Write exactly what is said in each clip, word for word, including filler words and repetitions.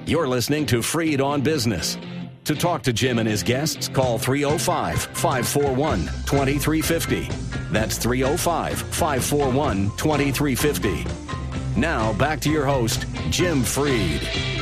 You're listening to Freed on Business. To talk to Jim and his guests, call three oh five, five four one, two three five oh. That's three oh five, five four one, two three five oh. Now, back to your host, Jim Freed.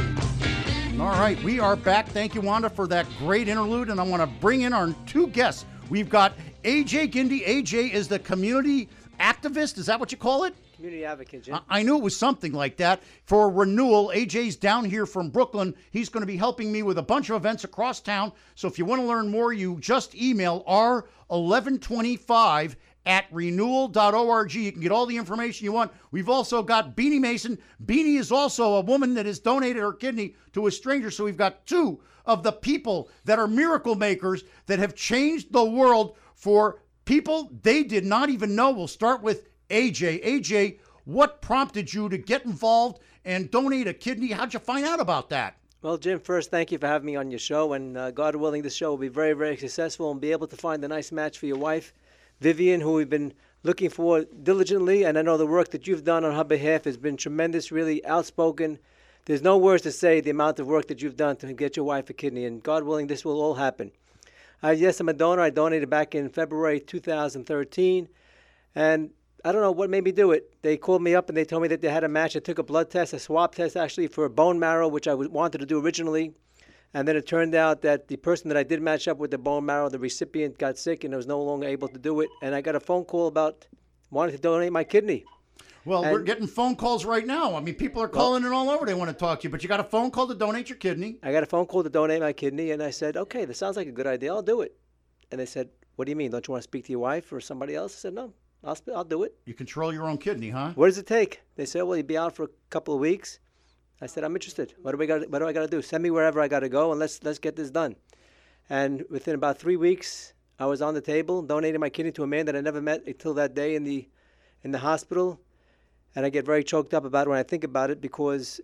All right, we are back. Thank you, Wanda, for that great interlude. And I want to bring in our two guests. We've got A J Gindi. A J is the community activist. Is that what you call it? Community advocate, Jim. I knew it was something like that. For Renewal, A J's down here from Brooklyn. He's going to be helping me with a bunch of events across town. So if you want to learn more, you just email r eleven twenty-five at renewal dot org. You can get all the information you want. We've also got Beanie Mason. Beanie is also a woman that has donated her kidney to a stranger. So we've got two of the people that are miracle makers that have changed the world for people they did not even know. We'll start with A J. A J, what prompted you to get involved and donate a kidney? How'd you find out about that? Well, Jim, first, thank you for having me on your show. And uh, God willing, this show will be very, very successful and be able to find a nice match for your wife, Vivian, who we've been looking for diligently. And I know the work that you've done on her behalf has been tremendous, really outspoken. There's no words to say the amount of work that you've done to get your wife a kidney. And God willing, this will all happen. Uh, yes, I'm a donor. I donated back in February two thousand thirteen. And I don't know what made me do it. They called me up and they told me that they had a match. I took a blood test, a swab test actually for bone marrow, which I wanted to do originally. And then it turned out that the person that I did match up with the bone marrow, the recipient, got sick and was no longer able to do it. And I got a phone call about wanting to donate my kidney. Well, and, we're getting phone calls right now. I mean, people are calling well, in all over. They want to talk to you. But you got a phone call to donate your kidney. I got a phone call to donate my kidney. And I said, okay, this sounds like a good idea. I'll do it. And they said, what do you mean? Don't you want to speak to your wife or somebody else? I said, no. I'll, I'll do it. You control your own kidney, huh? What does it take? They said, well, you'll be out for a couple of weeks. I said, I'm interested. What do we got? What do I got to do? Send me wherever I got to go, and let's let's get this done. And within about three weeks, I was on the table donating my kidney to a man that I never met until that day in the in the hospital. And I get very choked up about it when I think about it because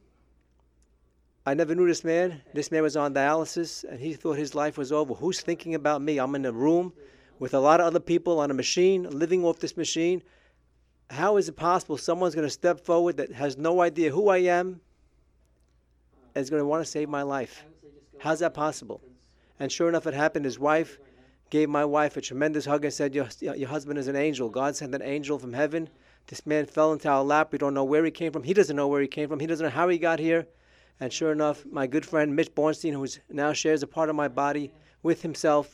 I never knew this man. This man was on dialysis, and he thought his life was over. Who's thinking about me? I'm in a room with a lot of other people on a machine, living off this machine. How is it possible someone's going to step forward that has no idea who I am and is going to want to save my life? How's that possible? And sure enough, it happened. His wife gave my wife a tremendous hug and said, your, your husband is an angel. God sent an angel from heaven. This man fell into our lap. We don't know where he came from. He doesn't know where he came from. He doesn't know how he got here. And sure enough, my good friend Mitch Bornstein, who now shares a part of my body with himself,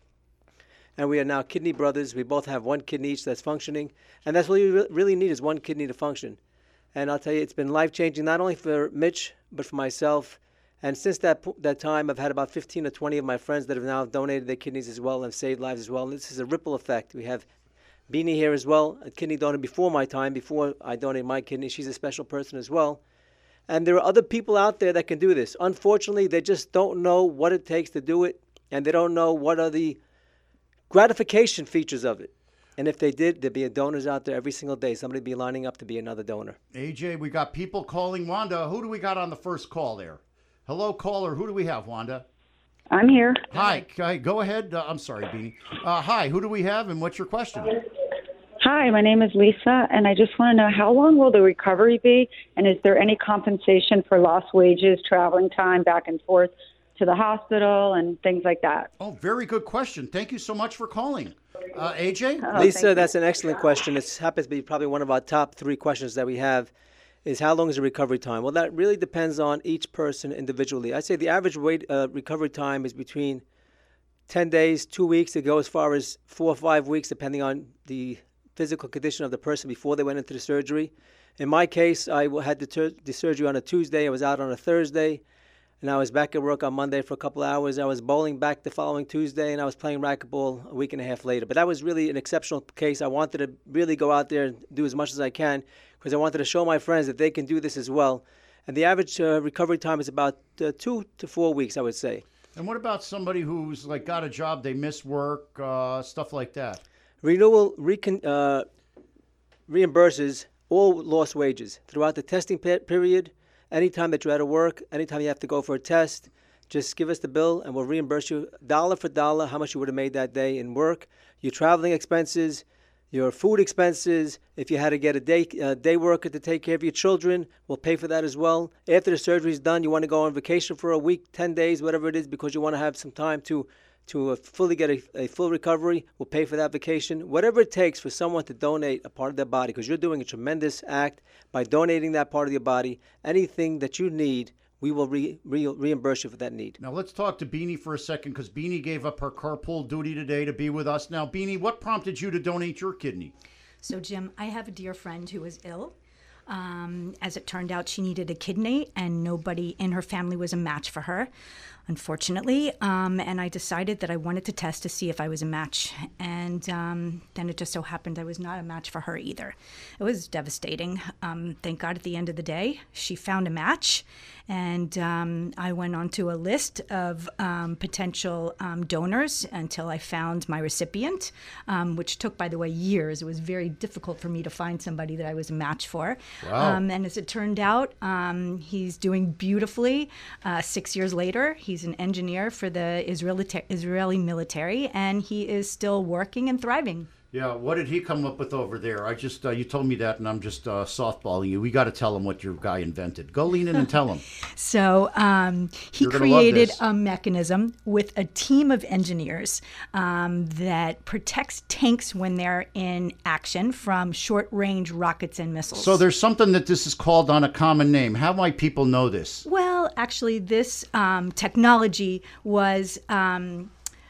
and we are now kidney brothers. We both have one kidney each that's functioning. And that's what you really need is one kidney to function. And I'll tell you, it's been life-changing, not only for Mitch, but for myself. And since that that time, I've had about fifteen or twenty of my friends that have now donated their kidneys as well and saved lives as well. And this is a ripple effect. We have Beanie here as well, a kidney donor before my time, before I donated my kidney. She's a special person as well. And there are other people out there that can do this. Unfortunately, they just don't know what it takes to do it, and they don't know what are the gratification features of it. And if they did, there'd be donors out there every single day. Somebody would be lining up to be another donor. A J, we got people calling. Wanda, who do we got on the first call there? Hello, caller. Who do we have, Wanda? I'm here. Hi. Hi. Go ahead. Uh, I'm sorry, Beanie. Uh, hi. Who do we have, and what's your question? Hi, my name is Lisa, and I just want to know how long will the recovery be, and is there any compensation for lost wages, traveling time back and forth to the hospital and things like that? Oh, very good question. Thank you so much for calling. Uh, A J? Oh, Lisa, that's an excellent question. It happens to be probably one of our top three questions that we have is how long is the recovery time? Well, that really depends on each person individually. I'd say the average wait, uh, recovery time is between ten days, two weeks. It goes as far as four or five weeks, depending on the physical condition of the person before they went into the surgery. In my case, I had the, ter- the surgery on a Tuesday. I was out on a Thursday. And I was back at work on Monday for a couple of hours. I was bowling back the following Tuesday, and I was playing racquetball a week and a half later. But that was really an exceptional case. I wanted to really go out there and do as much as I can because I wanted to show my friends that they can do this as well. And the average uh, recovery time is about uh, two to four weeks, I would say. And what about somebody who's like got a job, they miss work, uh, stuff like that? Renewal recon- uh, reimburses all lost wages throughout the testing pe- period. Anytime that you're out of work, anytime you have to go for a test, just give us the bill and we'll reimburse you dollar for dollar how much you would have made that day in work, your traveling expenses, your food expenses. If you had to get a day uh, day worker to take care of your children, we'll pay for that as well. After the surgery is done, you want to go on vacation for a week, ten days, whatever it is, because you want to have some time to to uh, fully get a, a full recovery. We'll pay for that vacation. Whatever it takes for someone to donate a part of their body, because you're doing a tremendous act by donating that part of your body. Anything that you need, we will re, re, reimburse you for that need. Now, let's talk to Beanie for a second, because Beanie gave up her carpool duty today to be with us. Now, Beanie, what prompted you to donate your kidney? So, Jim, I have a dear friend who was ill. Um, as it turned out, she needed a kidney, and nobody in her family was a match for her, unfortunately. Um, and I decided that I wanted to test to see if I was a match. And um, then it just so happened I was not a match for her either. It was devastating. Um, thank God at the end of the day, she found a match. And um, I went onto a list of um, potential um, donors until I found my recipient, um, which took, by the way, years. It was very difficult for me to find somebody that I was a match for. Wow. Um, and as it turned out, um, he's doing beautifully. Uh, six years later, he's an engineer for the Israeli, Israeli military, and he is still working and thriving. Yeah, what did he come up with over there? I just, uh, you told me that, and I'm just uh, softballing you. We got to tell him what your guy invented. Go lean in and tell him. So um, he You're gonna love created this. a mechanism with a team of engineers um, that protects tanks when they're in action from short-range rockets and missiles. So there's something that this is called on a common name. How might people know this? Well, actually, this um, technology was um,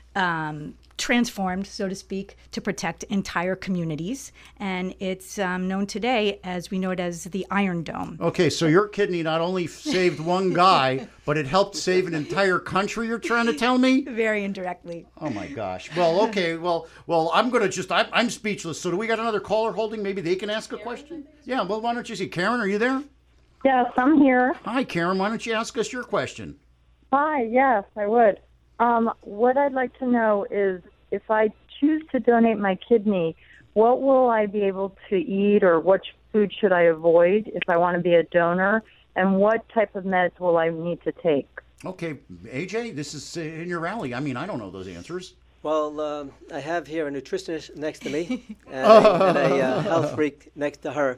um, transformed, so to speak, to protect entire communities. And it's um, known today as, we know it as the Iron Dome. Okay, so your kidney not only saved one guy, but it helped save an entire country, you're trying to tell me? Very indirectly. Oh, my gosh. Well, okay, well, well, I'm going to just, I'm, I'm speechless. So do we got another caller holding? Maybe they can ask a question? Yeah, well, why don't you see? Karen, are you there? Yes, I'm here. Hi, Karen. Why don't you ask us your question? Hi, yes, I would. Um, what I'd like to know is if I choose to donate my kidney, what will I be able to eat, or what food should I avoid if I want to be a donor, and what type of meds will I need to take? Okay, A J, this is in your rally. I mean, I don't know those answers. Well, um, I have here a nutritionist next to me and a, and a uh, health freak next to her.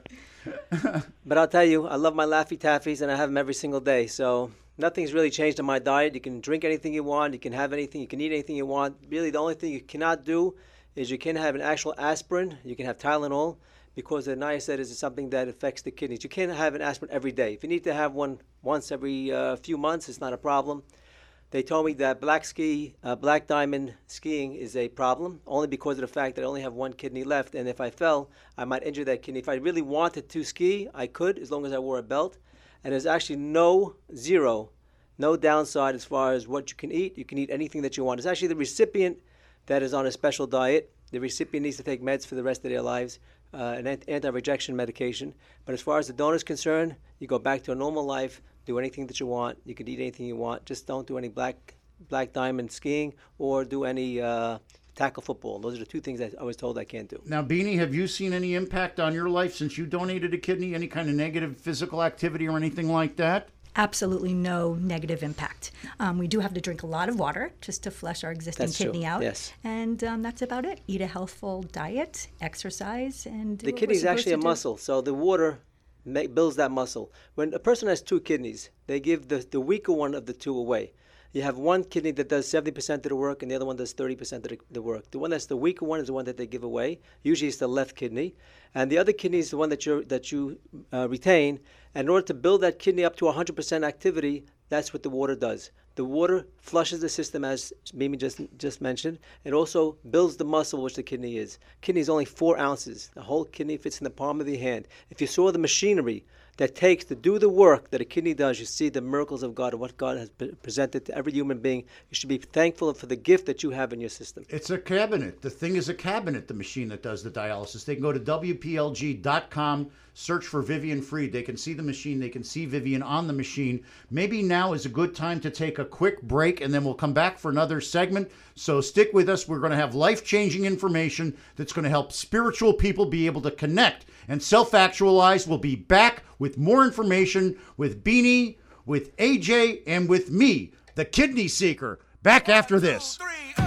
But I'll tell you, I love my Laffy Taffies, and I have them every single day. So nothing's really changed in my diet. You can drink anything you want. You can have anything. You can eat anything you want. Really, the only thing you cannot do is you can have an actual aspirin. You can have Tylenol, because the niacet is something that affects the kidneys. You can't have an aspirin every day. If you need to have one once every uh, few months, it's not a problem. They told me that black ski, uh, black diamond skiing is a problem, only because of the fact that I only have one kidney left, and if I fell, I might injure that kidney. If I really wanted to ski, I could, as long as I wore a belt. And there's actually no, zero, no downside as far as what you can eat. You can eat anything that you want. It's actually the recipient that is on a special diet. The recipient needs to take meds for the rest of their lives, uh, an anti-rejection medication. But as far as the donor is concerned, you go back to a normal life, do anything that you want. You can eat anything you want. Just don't do any black black diamond skiing or do any uh, tackle football. Those are the two things that I was told I can't do. Now, Beanie, have you seen any impact on your life since you donated a kidney? Any kind of negative physical activity or anything like that? Absolutely no negative impact. Um, we do have to drink a lot of water just to flush our existing That's kidney true. out. Yes. And um, that's about it. Eat a healthful diet, exercise, and do The what kidney we're is actually a supposed to do. muscle, so the water ma- builds that muscle. When a person has two kidneys, they give the, the weaker one of the two away. You have one kidney that does seventy percent of the work, and the other one does thirty percent of the, the work. The one that's the weaker one is the one that they give away. Usually it's the left kidney. And the other kidney is the one that, you're, that you uh, retain. And in order to build that kidney up to one hundred percent activity, that's what the water does. The water flushes the system, as Mimi just just mentioned. It also builds the muscle, which the kidney is. Kidney is only four ounces. The whole kidney fits in the palm of the hand. If you saw the machinery that takes to do the work that a kidney does, you see the miracles of God and what God has pre- presented to every human being. You should be thankful for the gift that you have in your system. It's a cabinet. The thing is a cabinet, the machine that does the dialysis. They can go to W P L G dot com, search for Vivian Freed. They can see the machine. They can see Vivian on the machine. Maybe now is a good time to take a quick break, and then we'll come back for another segment. So stick with us. We're going to have life-changing information that's going to help spiritual people be able to connect and self-actualize. We'll be back with more information with Beanie, with A J, and with me, the Kidney Seeker. Back after this. Three,